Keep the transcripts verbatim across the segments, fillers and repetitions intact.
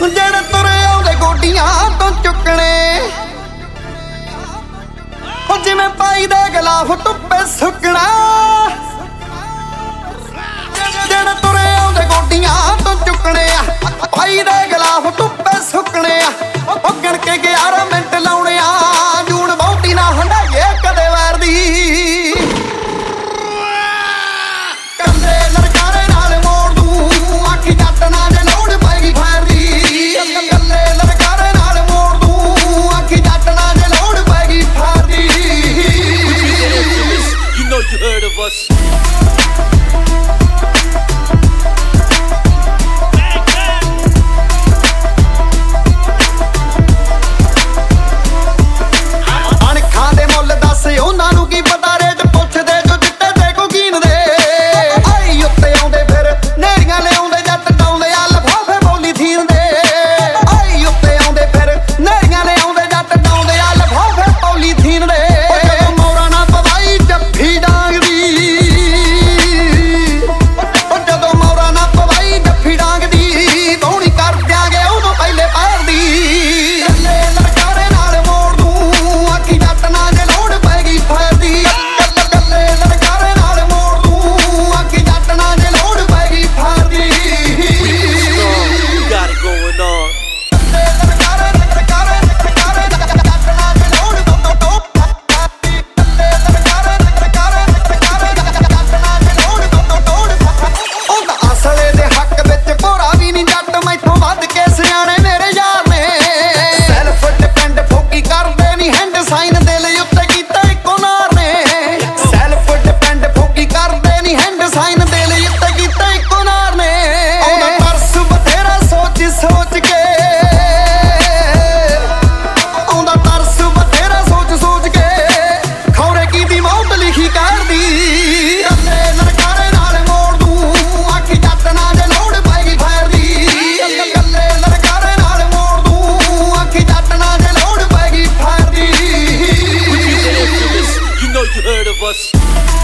ਜਿਹੜੇ ਤੁਰੇ ਆਉਂਦੇ ਗੋਡੀਆਂ ਤੋਂ ਚੁੱਕਣੇ, ਉਹ ਜਿਵੇਂ ਪਾਈ ਦੇ ਗਲਾਫ ਧੁੱਪੇ ਸੁੱਕਣਾ। ਜਿਹੜੇ ਤੁਰੇ ਆਉਂਦੇ ਗੋਡੀਆਂ ਤੋਂ ਚੁੱਕਣੇ ਆ, ਪਾਈ ਦੇ ਗਲਾਫ ਧੁੱਪੇ ਸੁੱਕਣੇ ਆ। ਉਹ ਗਿਣ ਕੇ ਗਿਆਰਾਂ ਮਿੰਟ ਲਾਉਣੇ ਆ, ਜੂਨ ਬਹੁਤੀ ਨਾ ਹੰਡਾਈਏ ਕਦੇ ਵਾਰ ਦੀ। ਕੱਲੇ ਲਲਕਾਰੇ ਨਾਲ ਮੋੜ ਦੂੰ, ਆਖੀ ਜੱਟ ਨਾ ਜੇ ਲੋੜ ਪੈਗੀ ਫਾਇਰ ਦੀ। ਕੱਲੇ ਲਲਕਾਰੇ ਨਾਲ ਮੋੜ ਦੂੰ, ਆਖੀ ਜੱਟ ਨਾ ਜੇ ਲੋੜ ਪੈਗੀ ਫਾਇਰ ਦੀ। You know you heard of us. ਅਣਖਾਂ ਦੇ ਮੁੱਲ ਦੱਸ ਉਹਨਾਂ ਨੂੰ ਕੀ ਪਤਾ, ਰੇਟ ਪੁੱਛਦੇ ਜੋ ਚਿੱਟੇ ਤੇ ਕੋਕੀਨ ਦੇ। ਆਈ ਉੱਤੇ ਆਉਂਦੇ ਫਿਰ ਨੇਰੀਆਂ ਲਿਆਉਂਦੇ, ਜੱਟ ਡਾਉਂਦੇ ਆ ਲਫਾਫੇ ਪੋਲੀਥੀਨ ਦੇ। ਆਈ ਉੱਤੇ ਆਉਂਦੇ ਫਿਰ ਨੇਰੀਆਂ ਲਿਆਉਂਦੇ, ਜੱਟ ਡਾਉਂਦੇ ਆ ਲਫਾਫੇ ਪੋਲੀਥੀਨ ਦੇ। ਜਦੋਂ ਮੋਰਾਂ ਨਾ ਪਵਾਈ ਜੱਫੀ ਡਾਂਗ ਦੀ, ਉਹ ਜਦੋਂ ਮੋਰਾਂ ਨਾ ਪਵਾਈ ਜੱਫੀ ਡਾਂਗ ਦੀ, ਕੌਣੀ ਕਰ ਦਿਆਂਗੇ ਉਹਨੂੰ ਪਹਿਲੇ ਪੈਰ ਦੀ। ਕੱਲੇ ਲਲਕਾਰੇ ਨਾਲ ਮੋੜ ਦੂੰ, ਆਖੀ ਜੱਟ ਨਾ ਜੇ ਲੋੜ ਪੈਗੀ ਫਾਇਰ ਦੀ। ਕੱਲੇ ਲਲਕਾਰੇ ਨਾਲ ਮੋੜ ਦੂੰ, ਆਖੀ ਜੱਟ ਨਾ ਜੇ ਲੋੜ ਪੈਗੀ ਫਾਇਰ ਦੀ। You got it going on. ਕੱਲੇ ਲਲਕਾਰੇ ਲਲਕਾਰੇ ਲਲਕਾਰੇ ਜੱਟ ਨਾ ਜੇ ਲੋੜ ਦੋ ਦੋ ਕੱਲੇ ਲਲਕਾਰੇ ਲਲਕਾਰੇ ਲਲਕਾਰੇ ਜੱਟ ਨਾ ਜੇ ਲੋੜ ਦੋ ਦੋ। ਉਹ ਤਾਂ ਅਸਲੇ ਦੇ ਹੱਕ ਵਿੱਚ ਭੋਰਾ ਵੀ ਨਹੀਂ ਜੱਟ, ਮੈਥੋਂ ਵੱਧ ਕੇ ਸਿਆਣੇ ਮੇਰੇ ਯਾਰ ਨੇ। ਸੈਲਫ ਡਿਪੈਂਡ ਫੋਕੀ ਕਰਦੇ ਨਹੀਂ, ਹੈਂਡ ਸਾਈਨ ਦਿਲ ਉੱਤੇ ਕੀਤਾ ਇੱਕੋ ਨਾਰ ਨੇ। ਸੈਲਫ ਡਿਪੈਂਡ ਫੋਕੀ ਕਰਦੇ ਨਹੀਂ, ਹੈਂਡ ਸਾਈਨ ਦਿਲ ਉੱਤੇ ਕੀਤਾ ਇੱਕੋ ਨਾਰ ਨੇ। ਉਹਦਾ ਤਰਸ ਬਥੇਰਾ ਸੋਚ ਸੋਚ ਕੇ, ਉਹਦਾ ਤਰਸ ਬਥੇਰਾ ਸੋਚ ਸੋਚ ਕੇ, ਖੌਰੇ ਕੀ ਦੀ ਮੌਤ ਲਿਖੀ ਕਰਦੀ। ਕੱਲੇ ਲਲਕਾਰੇ ਨਾਲ ਮੋੜ ਦੂੰ, ਆਖੀ ਜੱਟ ਨਾ ਜੇ ਲੋੜ ਪੈਗੀ ਫਾਇਰ ਦੀ। ਕੱਲੇ ਲਲਕਾਰੇ ਨਾਲ ਮੋੜ ਦੂੰ, ਆਖੀ ਜੱਟ ਨਾ ਜੇ ਲੋੜ ਪੈਗੀ ਫਾਇਰ ਦੀ। You know you heard of us.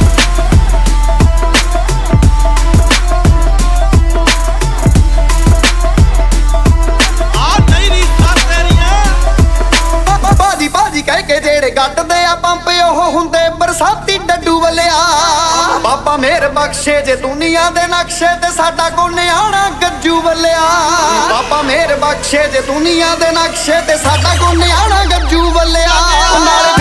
ਬਾਜੀ ਬਾਜੀ ਕਹਿ ਕੇ ਜਿਹੜੇ ਗੱਟਦੇ ਆ ਪੰਪ, ਉਹ ਹੁੰਦੇ ਬਰਸਾਤੀ ਡੱਡੂ ਵੱਲਿਆ। ਬਾਬਾ ਮੇਰ ਬਖਸ਼ੇ ਜੇ ਦੁਨੀਆ ਦੇ ਨਕਸ਼ੇ ਤੇ, ਸਾਡਾ ਕੋ ਨਿਆਣਾ ਗੱਜੂ ਵੱਲਿਆ। ਬਾਬਾ ਮੇਰ ਬਖਸ਼ੇ ਜੇ ਦੁਨੀਆ ਦੇ ਨਕਸ਼ੇ ਤੇ, ਸਾਡਾ ਕੋ ਨਿਆਣਾ ਗੱਜੂ ਵੱਲਿਆ।